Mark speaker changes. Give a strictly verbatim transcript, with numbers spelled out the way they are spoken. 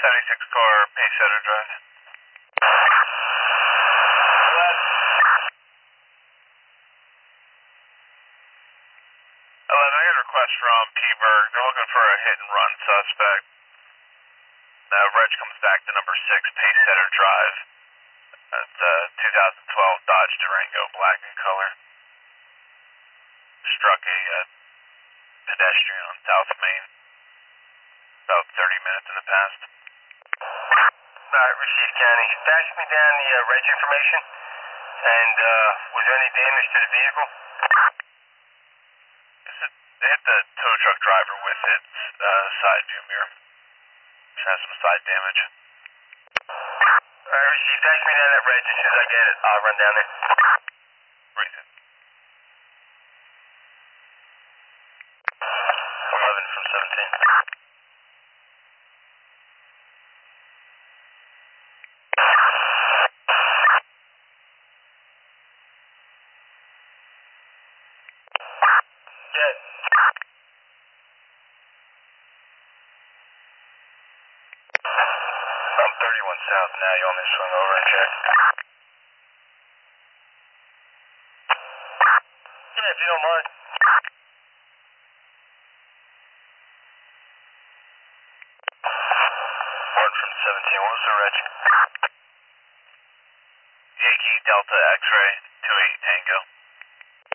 Speaker 1: seventy-six car, Pacesetter Drive. eleven, I got a request from P-Berg. They're looking for a hit and run suspect. The reg comes back to number six, Pacesetter Drive. That's a two thousand twelve Dodge Durango, black in color. Struck a uh, pedestrian on South Main about thirty minutes in the past.
Speaker 2: Alright, received, County. Fax me down the uh, reg information. And uh, was there any damage to the vehicle?
Speaker 1: They hit the tow truck driver with its uh, side view mirror. It has some side damage.
Speaker 2: Alright, received. Fax me down that reg. As soon as I get it, I'll run down there.
Speaker 1: Raise it.
Speaker 2: eleven from seventeen. Dead. I'm thirty-one south now. You want me to swing over and check? Yeah, if you don't mind. One from seventeen. What was the reg?
Speaker 1: Yankee Delta X-ray